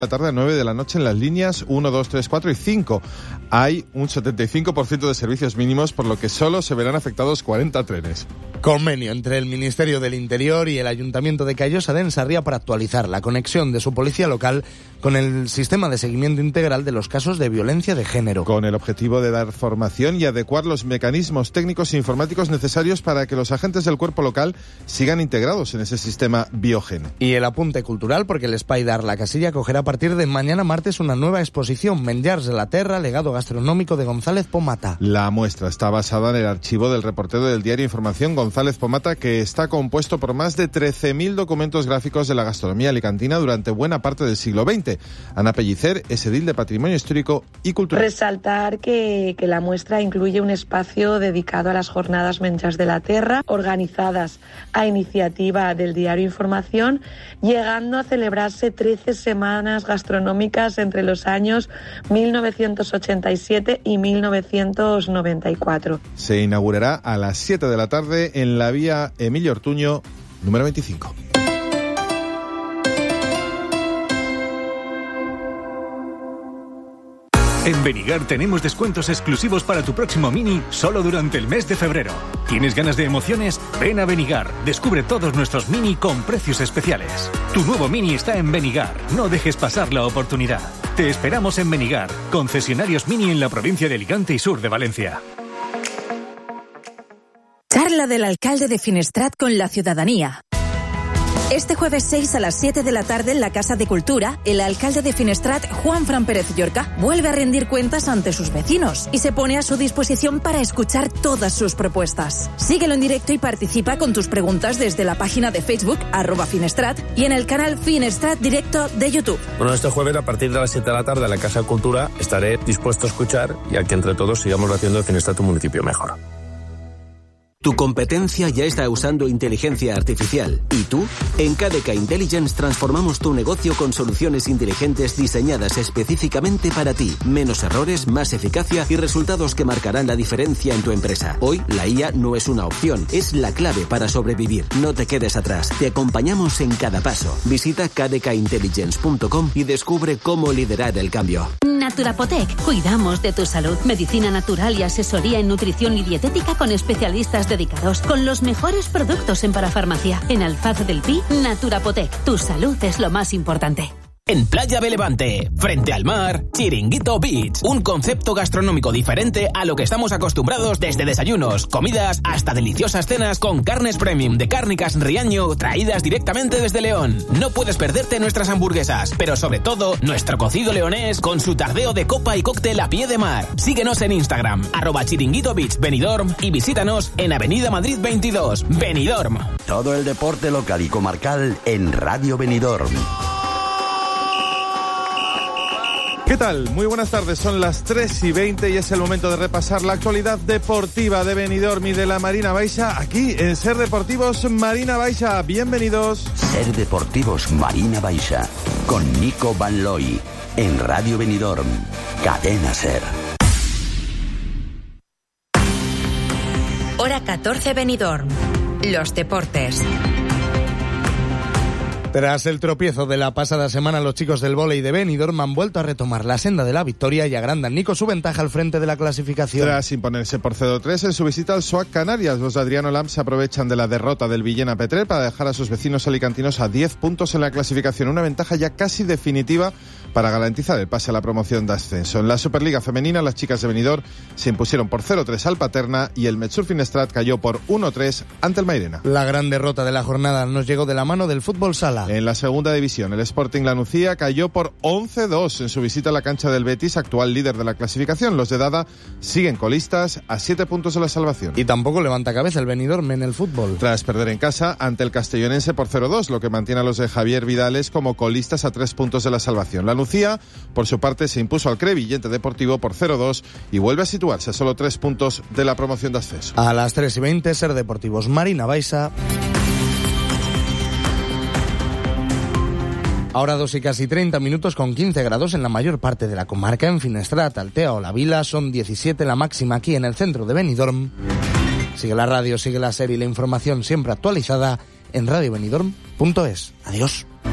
la tarde a 9 de la noche en las líneas 1, 2, 3, 4 y 5. Hay un 75% de servicios mínimos, por lo que solo se verán afectados 40 trenes. Convenio entre el Ministerio del Interior y el Ayuntamiento de Callosa de Ensarría para actualizar la conexión de su policía local con el sistema de seguimiento integral de los casos de violencia de género. Con el objetivo de dar formación y adecuar los mecanismos técnicos e informáticos necesarios para que los agentes del cuerpo local sigan integrados en ese sistema Biogen. Y el apunte cultural, porque el Espai d'Art La Casilla acogerá a partir de mañana martes una nueva exposición, Menjars de la Terra, legado gastronómico de González Pomata. La muestra está basada en el archivo del reportero del diario Información González Pomata, que está compuesto por más de 13.000 documentos gráficos de la gastronomía alicantina durante buena parte del siglo XX. Ana Pellicer es edil de Patrimonio Histórico y Cultural. Resaltar que la muestra incluye un espacio dedicado a las jornadas Menjars de la Terra, organizadas a iniciativa del diario Información, llegando a celebrarse 13 semanas gastronómicas entre los años 1987 y 1994. Se inaugurará a las 7 de la tarde en la vía Emilio Ortuño, número 25. En Benigar tenemos descuentos exclusivos para tu próximo Mini solo durante el mes de febrero. ¿Tienes ganas de emociones? Ven a Benigar. Descubre todos nuestros Mini con precios especiales. Tu nuevo Mini está en Benigar. No dejes pasar la oportunidad. Te esperamos en Benigar, concesionarios Mini en la provincia de Alicante y sur de Valencia. Charla del alcalde de Finestrat con la ciudadanía. Este jueves 6 a las 7 de la tarde en la Casa de Cultura, el alcalde de Finestrat, Juanfran Pérez Llorca, vuelve a rendir cuentas ante sus vecinos y se pone a su disposición para escuchar todas sus propuestas. Síguelo en directo y participa con tus preguntas desde la página de Facebook, @Finestrat, y en el canal Finestrat Directo de YouTube. Bueno, este jueves a partir de las 7 de la tarde en la Casa de Cultura estaré dispuesto a escuchar y a que entre todos sigamos haciendo de Finestrat un municipio mejor. Tu competencia ya está usando inteligencia artificial. ¿Y tú? En KDK Intelligence transformamos tu negocio con soluciones inteligentes diseñadas específicamente para ti. Menos errores, más eficacia y resultados que marcarán la diferencia en tu empresa. Hoy, la IA no es una opción, es la clave para sobrevivir. No te quedes atrás. Te acompañamos en cada paso. Visita kdkintelligence.com y descubre cómo liderar el cambio. Naturapotec. Cuidamos de tu salud. Medicina natural y asesoría en nutrición y dietética con especialistas dedicados, con los mejores productos en parafarmacia. En Alfaz del Pi, Naturapotec. Tu salud es lo más importante. En Playa de Levante, frente al mar, Chiringuito Beach, un concepto gastronómico diferente a lo que estamos acostumbrados, desde desayunos, comidas, hasta deliciosas cenas con carnes premium de Cárnicas Riaño traídas directamente desde León. No puedes perderte nuestras hamburguesas, pero sobre todo nuestro cocido leonés con su tardeo de copa y cóctel a pie de mar. Síguenos en Instagram, @Chiringuito Beach Benidorm, y visítanos en Avenida Madrid 22, Benidorm. Todo el deporte local y comarcal en Radio Benidorm. ¿Qué tal? Muy buenas tardes, son las 3:20 y es el momento de repasar la actualidad deportiva de Benidorm y de la Marina Baixa aquí en Ser Deportivos Marina Baixa. Bienvenidos. Ser Deportivos Marina Baixa con Nico Van Looy en Radio Benidorm, Cadena Ser. Hora 14 Benidorm. Los deportes. Tras el tropiezo de la pasada semana, los chicos del vóley de Benidorm han vuelto a retomar la senda de la victoria y agrandan, Nico, su ventaja al frente de la clasificación. Tras imponerse por 0-3 en su visita al SOAC Canarias, los de Adriano Lam se aprovechan de la derrota del Villena Petrer para dejar a sus vecinos alicantinos a 10 puntos en la clasificación, una ventaja ya casi definitiva para garantizar el pase a la promoción de ascenso. En la Superliga Femenina, las chicas de Benidorm se impusieron por 0-3 al Paterna y el Metsur Finestrat cayó por 1-3 ante el Mairena. La gran derrota de la jornada nos llegó de la mano del fútbol sala. En la segunda división, el Sporting Lanucía cayó por 11-2 en su visita a la cancha del Betis, actual líder de la clasificación. Los de Dada siguen colistas a 7 puntos de la salvación. Y tampoco levanta cabeza el Benidorm en el fútbol. Tras perder en casa ante el Castellonense por 0-2, lo que mantiene a los de Javier Vidales como colistas a 3 puntos de la salvación. Lanucía, por su parte, se impuso al Crevillente Deportivo por 0-2 y vuelve a situarse a solo 3 puntos de la promoción de ascenso. A las 3:20, Ser Deportivos Marina Baixa. Ahora 2 y casi 30 minutos con 15 grados en la mayor parte de la comarca. En Finestrat, Altea o La Vila son 17 la máxima aquí en el centro de Benidorm. Sigue la radio, sigue la serie y la información siempre actualizada en radiobenidorm.es. Adiós.